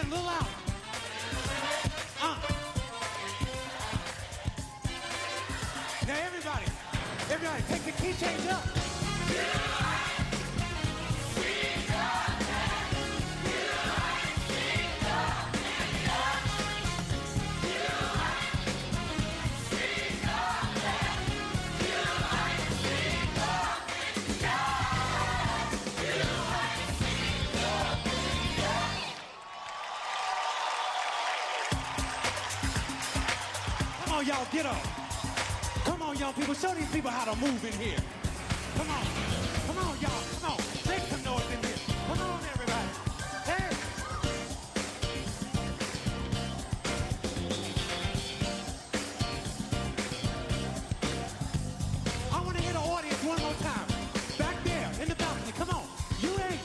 a little out. Now everybody, take the key change up. Come on, y'all, get up. Come on, young people, show these people how to move in here. Come on, y'all, come on. Make some noise in here. Come on, everybody. Hey. I want to hear the audience one more time. Back there, in the balcony, come on. You ain't.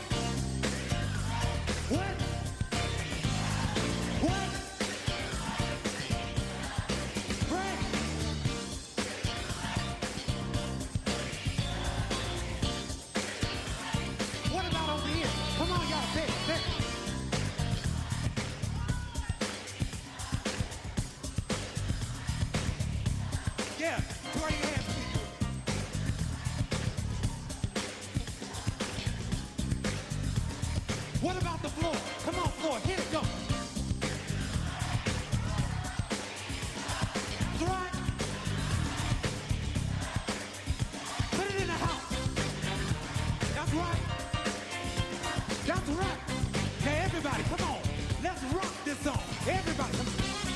What? Yeah, throw your hands, people. What about the floor? Come on, floor, hit it, go. That's right. Put it in the house. That's right. That's right. Okay, everybody, come on. Let's rock this song. Everybody, come on.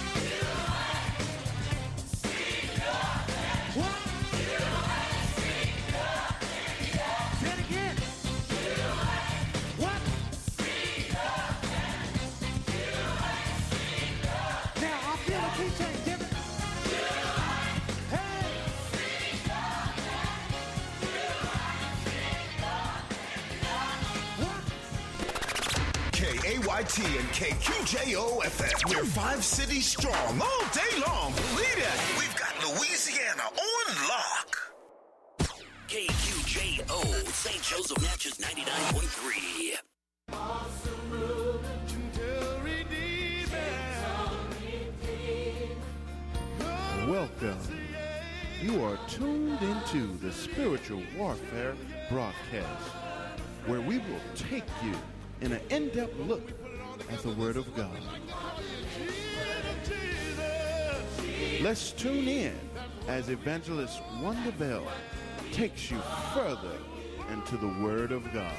What? Say it again. What? Now I feel a key change, give it. Hey. What? KAYT and KQJO-FM. We're 5 cities strong all day long. Believe it. We've got Louisiana on lock. KQJO, St. Joseph Natchez 99.3. Awesome movement to redeem it. Welcome. You are tuned into the Spiritual Warfare broadcast, where we will take you in an in-depth look at the Word of God. Let's tune in as Evangelist Wanda Bell takes you further into the Word of God.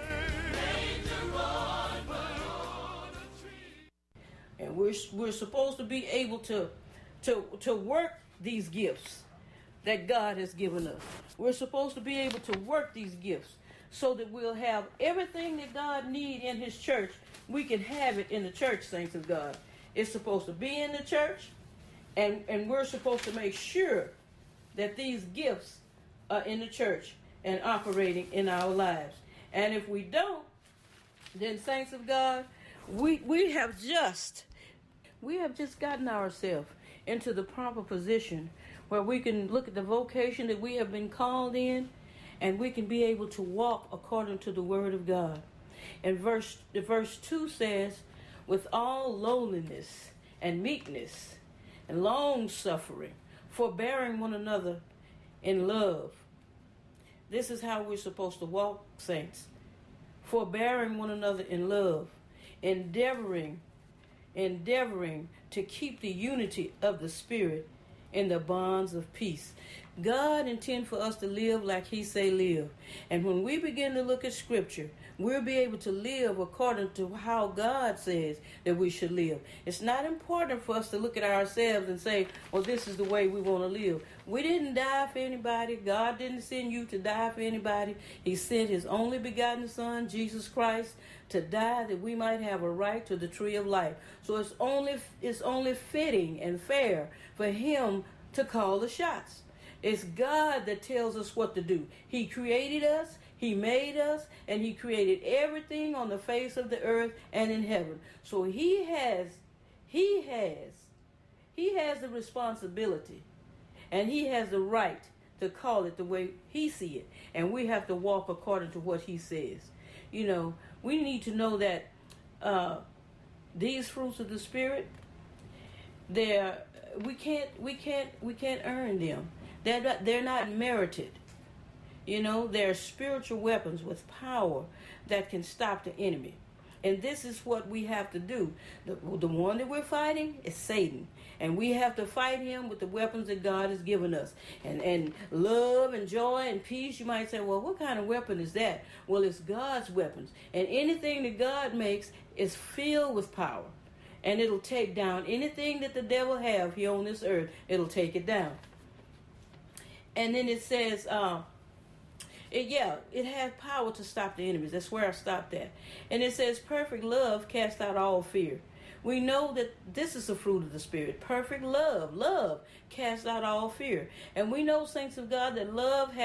And we're supposed to be able to work these gifts that God has given us. We're supposed to be able to work these gifts so that we'll have everything that God needs in His church. We can have it in the church, saints of God. It's supposed to be in the church, and we're supposed to make sure that these gifts are in the church and operating in our lives. And if we don't, then saints of God, we have just gotten ourselves into the proper position where we can look at the vocation that we have been called in, and we can be able to walk according to the Word of God. And verse 2 says, with all lowliness and meekness and long suffering, forbearing one another in love. This is how we're supposed to walk, saints. Forbearing one another in love, endeavoring to keep the unity of the Spirit in the bonds of peace. God intends for us to live like He say live. And when we begin to look at Scripture, we'll be able to live according to how God says that we should live. It's not important for us to look at ourselves and say, well, this is the way we want to live. We didn't die for anybody. God didn't send you to die for anybody. He sent His only begotten Son, Jesus Christ, to die that we might have a right to the tree of life. So it's only fitting and fair for Him to call the shots. It's God that tells us what to do. He created us, He made us, and He created everything on the face of the earth and in heaven. So He has the responsibility, and He has the right to call it the way He sees it. And we have to walk according to what He says. You know, we need to know that these fruits of the Spirit, we can't earn them. They're not merited. You know, they're spiritual weapons with power that can stop the enemy. And this is what we have to do. The one that we're fighting is Satan. And we have to fight him with the weapons that God has given us. And love and joy and peace. You might say, well, what kind of weapon is that? Well, it's God's weapons. And anything that God makes is filled with power. And it'll take down anything that the devil have here on this earth. It'll take it down. And then it says... it has power to stop the enemies. That's where I stopped at. And it says, perfect love casts out all fear. We know that this is the fruit of the Spirit. Perfect love. Love casts out all fear. And we know, saints of God, that love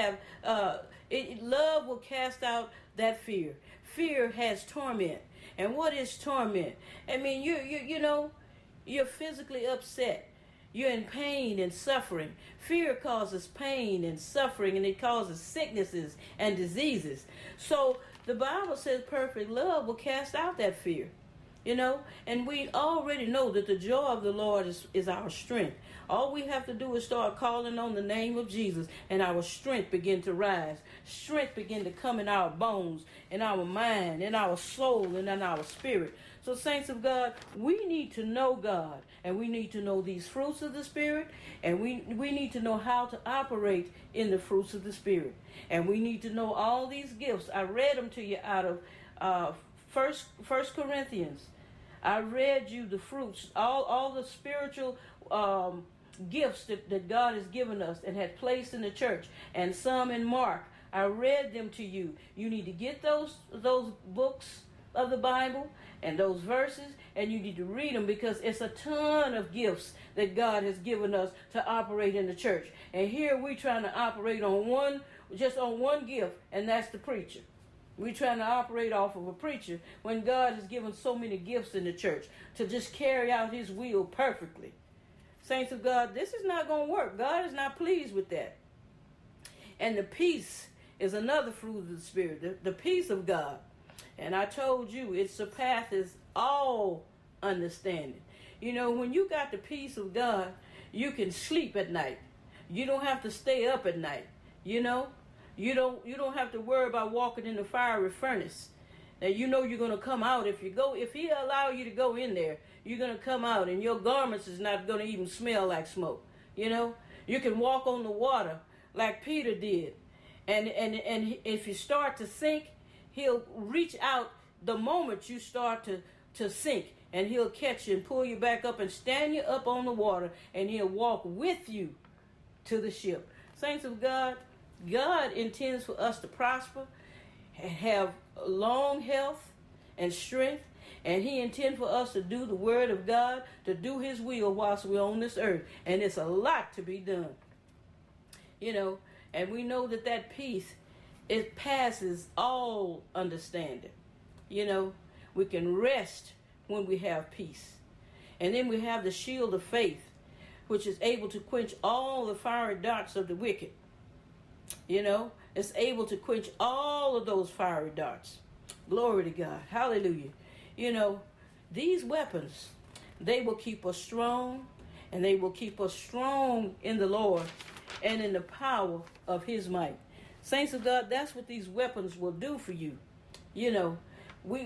love will cast out that fear. Fear has torment. And what is torment? I mean, you're physically upset. You're in pain and suffering. Fear causes pain and suffering, and it causes sicknesses and diseases. So the Bible says perfect love will cast out that fear. You know, and we already know that the joy of the Lord is our strength. All we have to do is start calling on the name of Jesus, and our strength begin to rise. Strength begin to come in our bones, in our mind, in our soul, and in our spirit. So, saints of God, we need to know God, and we need to know these fruits of the Spirit, and we need to know how to operate in the fruits of the Spirit. And we need to know all these gifts. I read them to you out of First Corinthians. I read you the fruits, all the spiritual gifts that God has given us and had placed in the church, and some in Mark. I read them to you. You need to get those books of the Bible and those verses, and you need to read them, because it's a ton of gifts that God has given us to operate in the church. And here we're trying to operate on one gift, and that's the preacher. We're trying to operate off of a preacher when God has given so many gifts in the church to just carry out his will perfectly. Saints of God, this is not going to work. God is not pleased with that. And the peace is another fruit of the Spirit, the peace of God. And I told you, it surpasses all understanding. You know, when you got the peace of God, you can sleep at night. You don't have to stay up at night. You know, you don't have to worry about walking in the fiery furnace. Now, you know you're going to come out. If he allow you to go in there, you're going to come out, and your garments is not going to even smell like smoke. You know, you can walk on the water like Peter did. And if you start to sink, he'll reach out the moment you start to sink, and he'll catch you and pull you back up and stand you up on the water, and he'll walk with you to the ship. Saints of God, God intends for us to prosper, have long health and strength, and he intends for us to do the word of God, to do his will whilst we're on this earth. And it's a lot to be done. You know, and we know that peace, it passes all understanding. You know, we can rest when we have peace. And then we have the shield of faith, which is able to quench all the fiery darts of the wicked. You know, it's able to quench all of those fiery darts. Glory to God. Hallelujah. You know, these weapons, they will keep us strong, and they will keep us strong in the Lord and in the power of his might. Saints of God, that's what these weapons will do for you. You know, we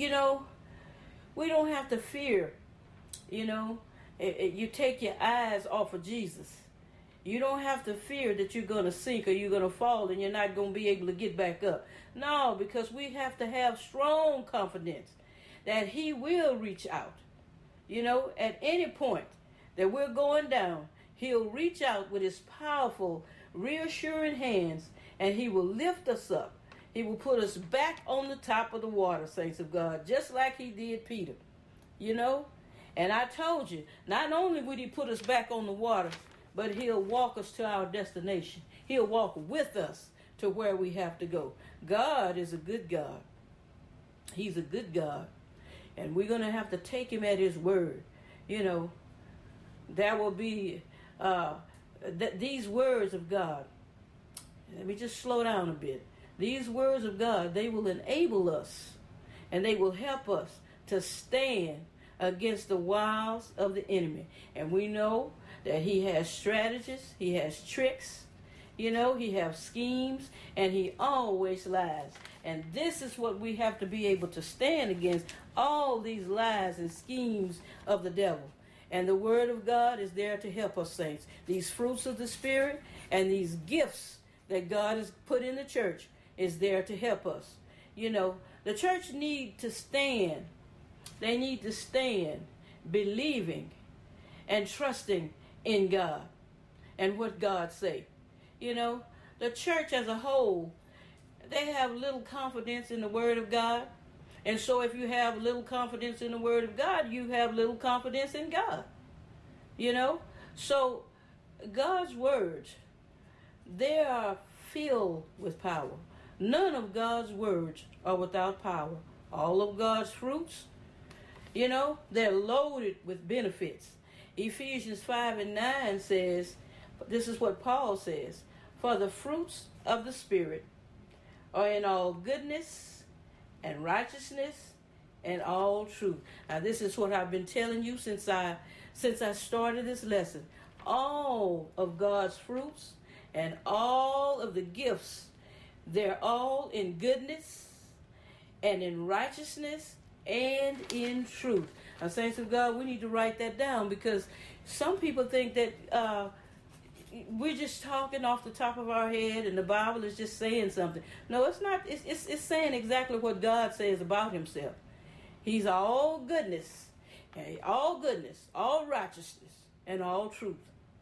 don't have to fear. You know, you take your eyes off of Jesus. You don't have to fear that you're going to sink or you're going to fall and you're not going to be able to get back up. No, because we have to have strong confidence that he will reach out. You know, at any point that we're going down, he'll reach out with his powerful, reassuring hands, and he will lift us up. He will put us back on the top of the water, saints of God, just like he did Peter. You know? And I told you, not only would he put us back on the water, but he'll walk us to our destination. He'll walk with us to where we have to go. God is a good God. He's a good God. And we're going to have to take him at his word. You know, there will be these words of God. Let me just slow down a bit. These words of God, they will enable us, and they will help us to stand against the wiles of the enemy. And we know that he has strategies, he has tricks, he has schemes, and he always lies. And this is what we have to be able to stand against, all these lies and schemes of the devil. And the word of God is there to help us, saints. These fruits of the Spirit and these gifts that God has put in the church is there to help us. The church need to stand. They need to stand believing and trusting in God and what God say. The church as a whole, they have little confidence in the word of God. And so if you have little confidence in the word of God, you have little confidence in God. So God's words, they are filled with power. None of God's words are without power. All of God's fruits, they're loaded with benefits. Ephesians 5:9 says, this is what Paul says, for the fruits of the Spirit are in all goodness and righteousness and all truth. Now this is what I've been telling you since I started this lesson. All of God's fruits and all of the gifts, they're all in goodness and in righteousness and in truth. Now, saints of God, we need to write that down, because some people think that we're just talking off the top of our head and the Bible is just saying something. No, it's not. It's saying exactly what God says about himself. He's all goodness, all righteousness, and all truth.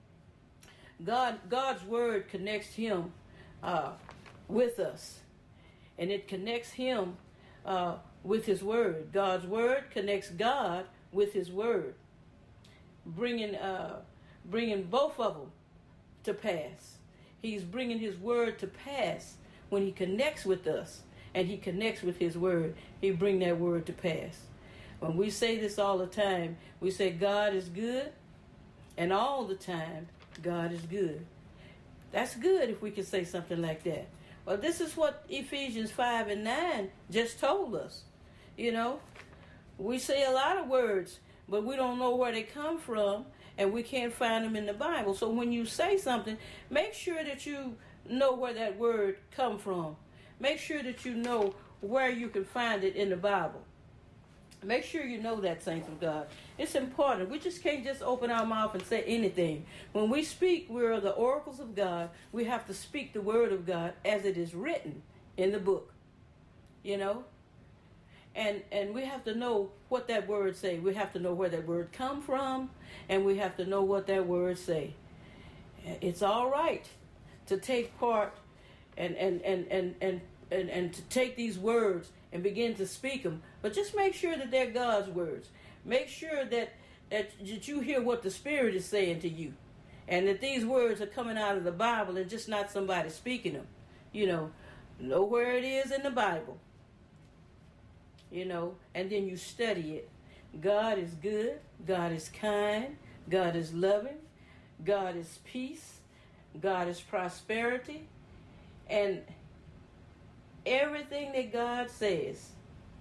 God's word connects him with us, and it connects him with his word. God's word connects God with his word, bringing both of them to pass. He's bringing his word to pass when he connects with us and he connects with his word. He bring that word to pass. When we say this all the time, we say God is good, and all the time God is good. That's good if we can say something like that. Well, this is what Ephesians 5:9 just told us. We say a lot of words, but we don't know where they come from, and we can't find them in the Bible. So when you say something, make sure that you know where that word come from. Make sure that you know where you can find it in the Bible. Make sure you know that, saints of God. It's important. We just can't just open our mouth and say anything. When we speak, we're the oracles of God. We have to speak the word of God as it is written in the book. And we have to know what that word say. We have to know where that word come from, and we have to know what that word say. It's all right to take part and to take these words and begin to speak them, but just make sure that they're God's words. Make sure that you hear what the Spirit is saying to you, and that these words are coming out of the Bible and just not somebody speaking them. Know where it is in the Bible. And then you study it. God is good. God is kind. God is loving. God is peace. God is prosperity. And everything that God says,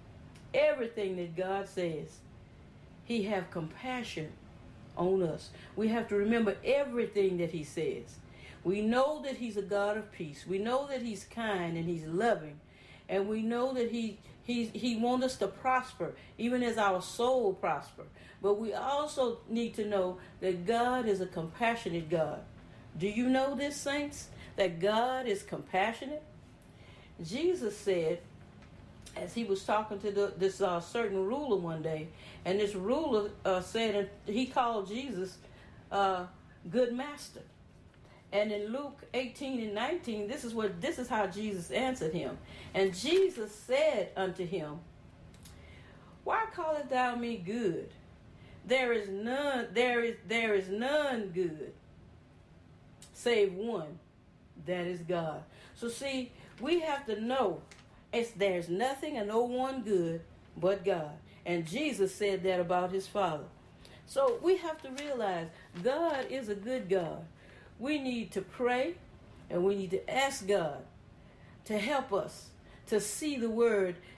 he have compassion on us. We have to remember everything that he says. We know that he's a God of peace. We know that he's kind and he's loving. And we know that he wants us to prosper, even as our soul prosper. But we also need to know that God is a compassionate God. Do you know this, saints? That God is compassionate? Jesus said, as he was talking to this certain ruler one day, and this ruler said, and he called Jesus good master. And in Luke 18:19, this is how Jesus answered him. And Jesus said unto him, why callest thou me good? There is none good, save one, that is God. So see, we have to know there's nothing and no one good but God. And Jesus said that about his Father. So we have to realize God is a good God. We need to pray, and we need to ask God to help us to see the word